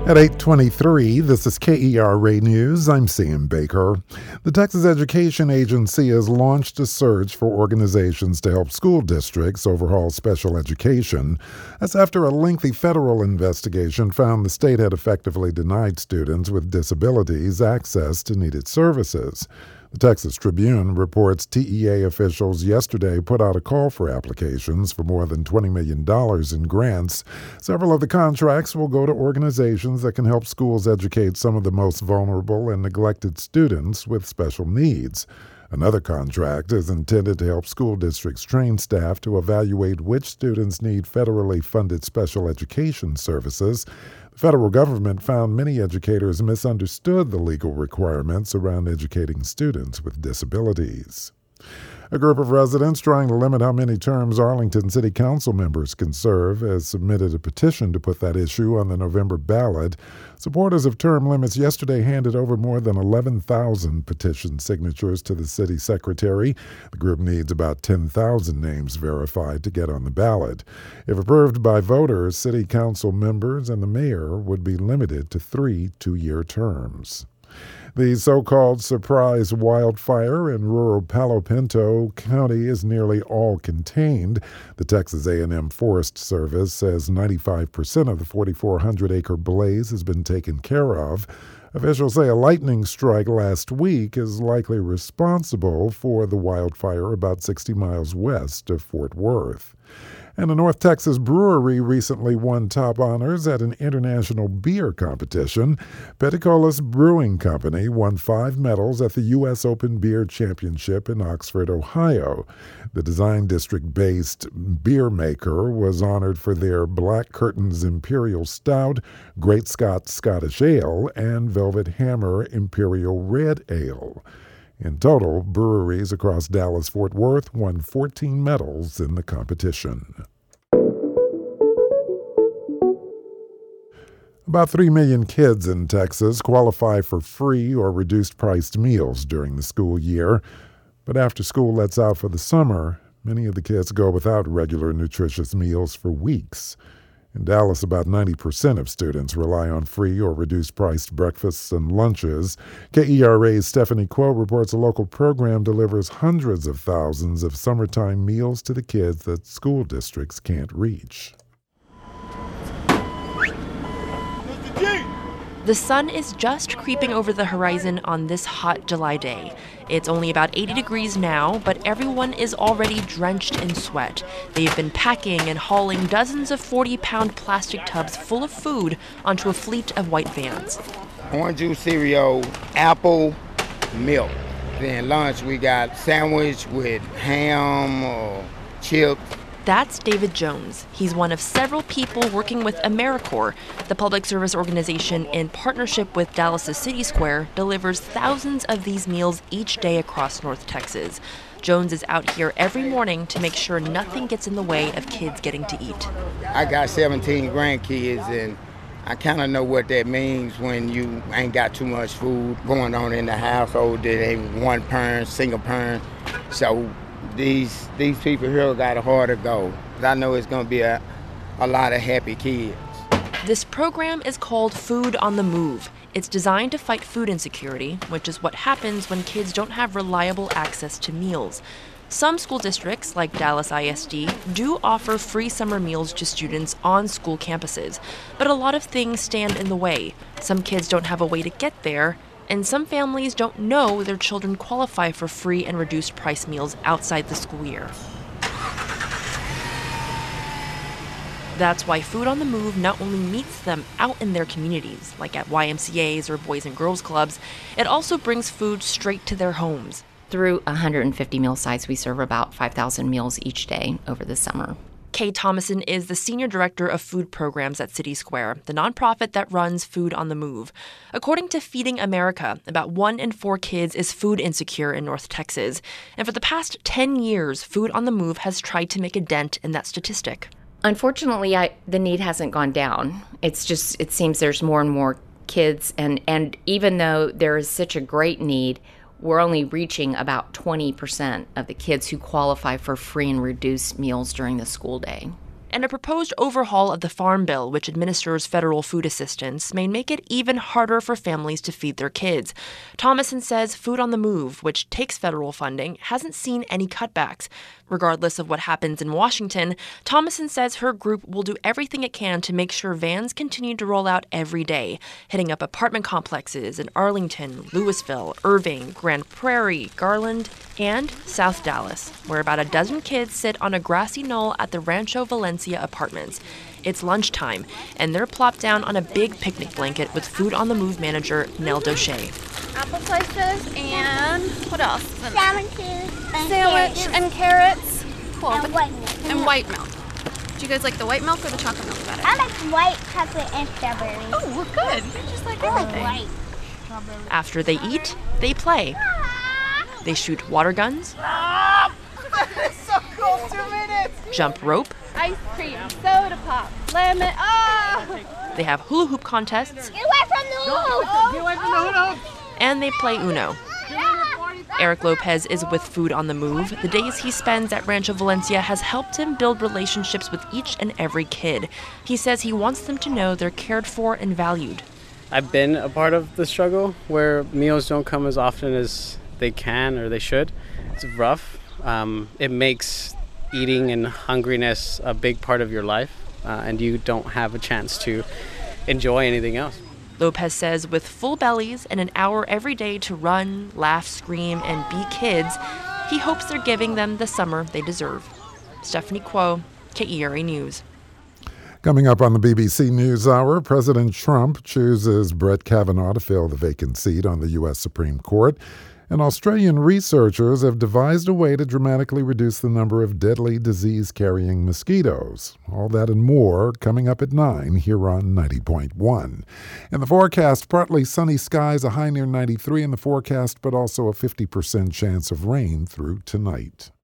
At 8:23, this is KERA News. I'm Sam Baker. The Texas Education Agency has launched a search for organizations to help school districts overhaul special education. That's after a lengthy federal investigation found the state had effectively denied students with disabilities access to needed services. The Texas Tribune reports TEA officials yesterday put out a call for applications for more than $20 million in grants. Several of the contracts will go to organizations that can help schools educate some of the most vulnerable and neglected students with special needs. Another contract is intended to help school districts train staff to evaluate which students need federally funded special education services. The federal government found many educators misunderstood the legal requirements around educating students with disabilities. A group of residents trying to limit how many terms Arlington City Council members can serve has submitted a petition to put that issue on the November ballot. Supporters of term limits yesterday handed over more than 11,000 petition signatures to the city secretary. The group needs about 10,000 names verified to get on the ballot. If approved by voters, city council members and the mayor would be limited to 3 two-year terms. The so-called surprise wildfire in rural Palo Pinto County is nearly all contained. The Texas A&M Forest Service says 95% of the 4,400-acre blaze has been taken care of. Officials say a lightning strike last week is likely responsible for the wildfire about 60 miles west of Fort Worth. And a North Texas brewery recently won top honors at an international beer competition. Peticolas Brewing Company won 5 medals at the U.S. Open Beer Championship in Oxford, Ohio. The Design District-based beer maker was honored for their Black Curtains Imperial Stout, Great Scott Scottish Ale, and Velvet Hammer Imperial Red Ale. In total, breweries across Dallas-Fort Worth won 14 medals in the competition. About 3 million kids in Texas qualify for free or reduced-priced meals during the school year. But after school lets out for the summer, many of the kids go without regular nutritious meals for weeks. In Dallas, about 90% of students rely on free or reduced-priced breakfasts and lunches. KERA's Stephanie Kuo reports a local program delivers hundreds of thousands of summertime meals to the kids that school districts can't reach. The sun is just creeping over the horizon on this hot July day. It's only about 80 degrees now, but everyone is already drenched in sweat. They've been packing and hauling dozens of 40-pound plastic tubs full of food onto a fleet of white vans. Orange juice, cereal, apple, milk. Then lunch we got sandwich with ham or chips. That's David Jones. He's one of several people working with AmeriCorps. The public service organization, in partnership with Dallas' City Square, delivers thousands of these meals each day across North Texas. Jones is out here every morning to make sure nothing gets in the way of kids getting to eat. I got 17 grandkids, and I kind of know what that means when you ain't got too much food going on in the household. That ain't one parent, single parent. So these people here got a harder go. I know it's going to be a lot of happy kids. This program is called Food on the Move. It's designed to fight food insecurity, which is what happens when kids don't have reliable access to meals. Some school districts, like Dallas ISD, do offer free summer meals to students on school campuses, but a lot of things stand in the way. Some kids don't have a way to get there, and some families don't know their children qualify for free and reduced price meals outside the school year. That's why Food on the Move not only meets them out in their communities, like at YMCAs or Boys and Girls Clubs, it also brings food straight to their homes. Through 150 meal sites, we serve about 5,000 meals each day over the summer. Kay Thomason is the Senior Director of Food Programs at City Square, the nonprofit that runs Food on the Move. According to Feeding America, about 1 in 4 kids is food insecure in North Texas. And for the past 10 years, Food on the Move has tried to make a dent in that statistic. Unfortunately, the need hasn't gone down. It seems there's more and more kids, and even though there is such a great need, we're only reaching about 20% of the kids who qualify for free and reduced meals during the school day. And a proposed overhaul of the Farm Bill, which administers federal food assistance, may make it even harder for families to feed their kids. Thomason says Food on the Move, which takes federal funding, hasn't seen any cutbacks. Regardless of what happens in Washington, Thomason says her group will do everything it can to make sure vans continue to roll out every day, hitting up apartment complexes in Arlington, Louisville, Irving, Grand Prairie, Garland, and South Dallas, where about a dozen kids sit on a grassy knoll at the Rancho Valencia apartments. It's lunchtime, and they're plopped down on a big picnic blanket with Food on the Move manager Nell Doche. Apple slices and what else? Sandwich And carrots. Cool. and white milk. And white milk. Do you guys like the white milk or the chocolate milk better? I like white chocolate and strawberry. Oh, we're good. You're just like I like everything. white. After they eat, they play. They shoot water guns, So cool. 2 minutes. jump rope, Ice cream, soda pop, lemon. Oh! they have hula hoop contests, Get away from the hoop! and they play Uno. Eric Lopez is with Food on the Move. The days he spends at Rancho Valencia has helped him build relationships with each and every kid. He says he wants them to know they're cared for and valued. I've been a part of the struggle where meals don't come as often as they can or they should. It's rough. It makes eating and hungriness a big part of your life, and you don't have a chance to enjoy anything else. Lopez says with full bellies and an hour every day to run, laugh, scream, and be kids, he hopes they're giving them the summer they deserve. Stephanie Kuo, KERA News. Coming up on the BBC NewsHour, President Trump chooses Brett Kavanaugh to fill the vacant seat on the U.S. Supreme Court. And Australian researchers have devised a way to dramatically reduce the number of deadly disease-carrying mosquitoes. All that and more coming up at 9 here on 90.1. In the forecast, partly sunny skies, a high near 93 in the forecast, but also a 50% chance of rain through tonight.